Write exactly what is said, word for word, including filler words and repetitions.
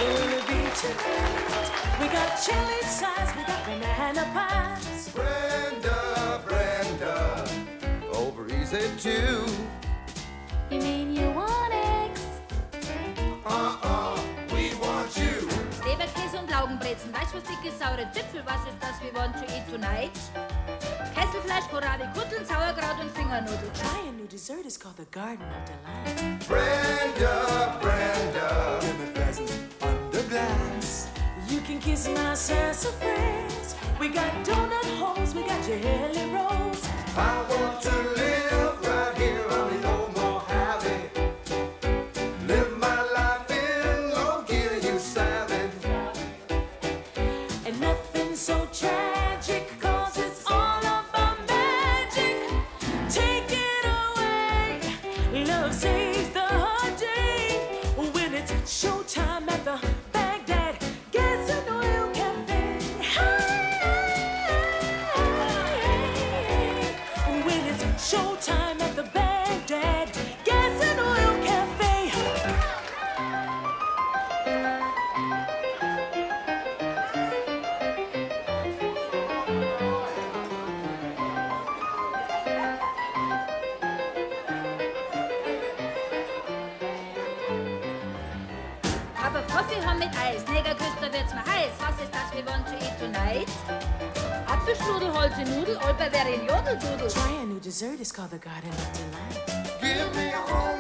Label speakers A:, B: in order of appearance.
A: will be tonight? We got chili sides, we got banana pies.
B: Brenda, Brenda, over easy too.
C: You mean you want eggs?
B: Uh-uh, we want you.
D: Leberkäse und Laugenbrezen, weißwurstige saure Zipfel, was ist das we want to eat tonight? Kesselfleisch, Kohlrabi, Kutteln, Sauerkraut und Fingernudeln.
A: Try a new dessert, it's called the Garden of Delight.
B: Brenda, Brenda,
E: give me presents under glass.
A: You can kiss my sassafras. We got donut holes, we got jelly rolls.
B: I want to live right here on the old Mojave. Live my life in low gear, you savage.
A: And nothing so tragic, cause it's all about magic. Take it away, love saves the day. When it's showtime at the Baghdad Gas and Oil Cafe. When it's showtime at the Baghdad Gas and Oil Cafe.
D: Aber Kaffee haben mit Eis, Negerküster wird's mir heiß. Was ist das we want to eat tonight? Apfelstrudel, Holze Nudel, Olperberry, Jodeldudel.
A: Try a new dessert, it's called the Garden of Delight.
B: Give me a